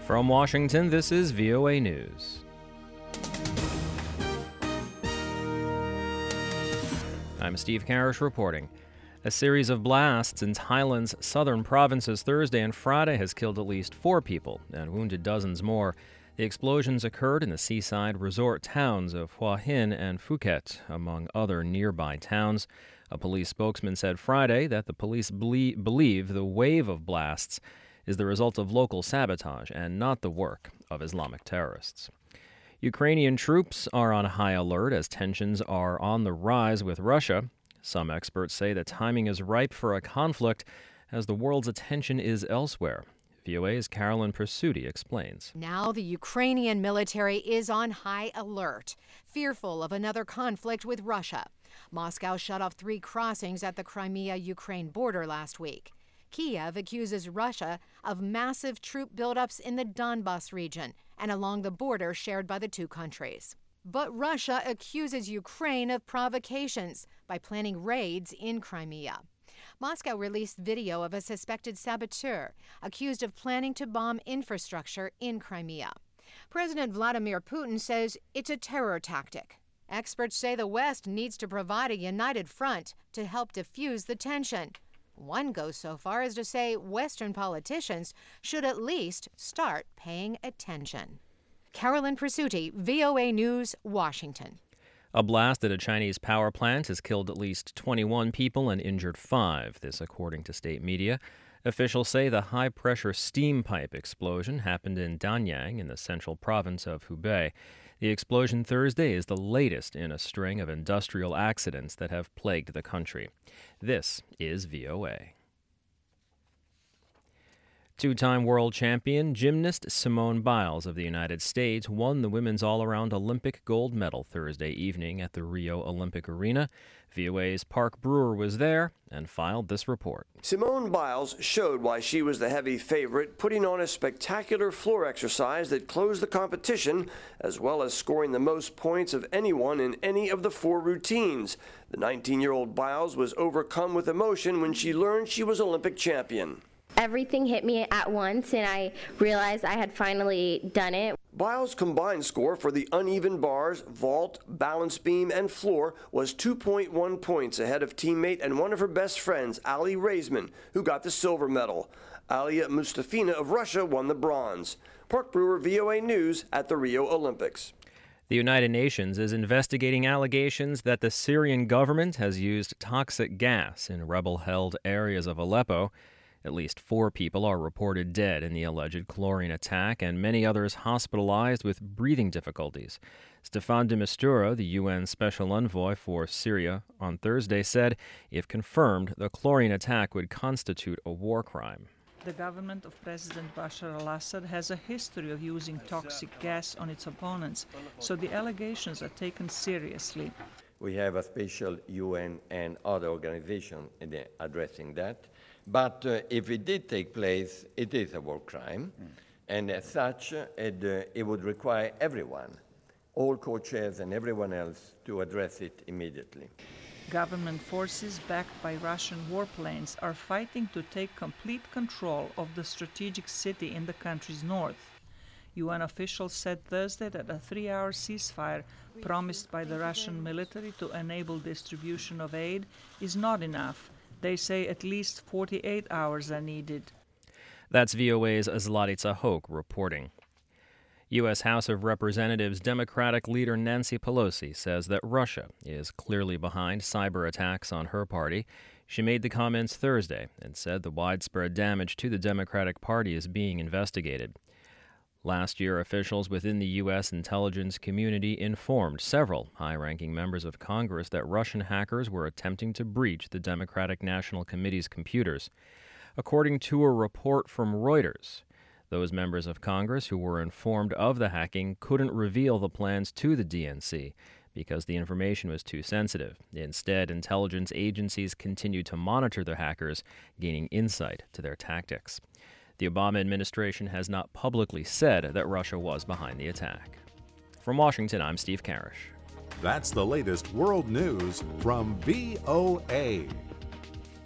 From Washington, this is VOA News. I'm Steve Karish reporting. A series of blasts in Thailand's southern provinces Thursday and Friday has killed at least 4 people and wounded dozens more. The explosions occurred in the seaside resort towns of Hua Hin and Phuket, among other nearby towns. A police spokesman said Friday that the police believe the wave of blasts is the result of local sabotage and not the work of Islamic terrorists. Ukrainian troops are on high alert as tensions are on the rise with Russia. Some experts say the timing is ripe for a conflict as the world's attention is elsewhere. VOA's Carolyn Pursuti explains. Now the Ukrainian military is on high alert, fearful of another conflict with Russia. Moscow shut off 3 crossings at the Crimea-Ukraine border last week. Kiev accuses Russia of massive troop buildups in the Donbas region and along the border shared by the 2 countries. But Russia accuses Ukraine of provocations by planning raids in Crimea. Moscow released video of a suspected saboteur accused of planning to bomb infrastructure in Crimea. President Vladimir Putin says it's a terror tactic. Experts say the West needs to provide a united front to help defuse the tension. One goes so far as to say Western politicians should at least start paying attention. Carolyn Pursuti, VOA News, Washington. A blast at a Chinese power plant has killed at least 21 people and injured 5, this according to state media. Officials say the high-pressure steam pipe explosion happened in Danyang in the central province of Hubei. The explosion Thursday is the latest in a string of industrial accidents that have plagued the country. This is VOA. 2-time world champion gymnast Simone Biles of the United States won the women's all-around Olympic gold medal Thursday evening at the Rio Olympic Arena. VOA's Park Brewer was there and filed this report. Simone Biles showed why she was the heavy favorite, putting on a spectacular floor exercise that closed the competition, as well as scoring the most points of anyone in any of the 4 routines. The 19-year-old Biles was overcome with emotion when she learned she was Olympic champion. Everything hit me at once, and I realized I had finally done it. Biles' combined score for the uneven bars, vault, balance beam, and floor was 2.1 points ahead of teammate and one of her best friends, Ali Raisman, who got the silver medal. Alia Mustafina of Russia won the bronze. Park Brewer, VOA News at the Rio Olympics. The United Nations is investigating allegations that the Syrian government has used toxic gas in rebel-held areas of Aleppo. At least 4 people are reported dead in the alleged chlorine attack and many others hospitalized with breathing difficulties. Staffan de Mistura, the UN Special Envoy for Syria, on Thursday said, if confirmed, the chlorine attack would constitute a war crime. The government of President Bashar al-Assad has a history of using toxic gas on its opponents, so the allegations are taken seriously. We have a special UN and other organization addressing that. But if it did take place, it is a war crime. And as such, it would require everyone, all co-chairs and everyone else, to address it immediately. Government forces backed by Russian warplanes are fighting to take complete control of the strategic city in the country's north. UN officials said Thursday that a 3-hour ceasefire promised by the Russian military to enable distribution of aid is not enough. They say at least 48 hours are needed. That's VOA's Zlatitsa Hoke reporting. U.S. House of Representatives Democratic leader Nancy Pelosi says that Russia is clearly behind cyber attacks on her party. She made the comments Thursday and said the widespread damage to the Democratic Party is being investigated. Last year, officials within the U.S. intelligence community informed several high-ranking members of Congress that Russian hackers were attempting to breach the Democratic National Committee's computers. According to a report from Reuters, those members of Congress who were informed of the hacking couldn't reveal the plans to the DNC because the information was too sensitive. Instead, intelligence agencies continued to monitor the hackers, gaining insight to their tactics. The Obama administration has not publicly said that Russia was behind the attack. From Washington, I'm Steve Karish. That's the latest world news from VOA.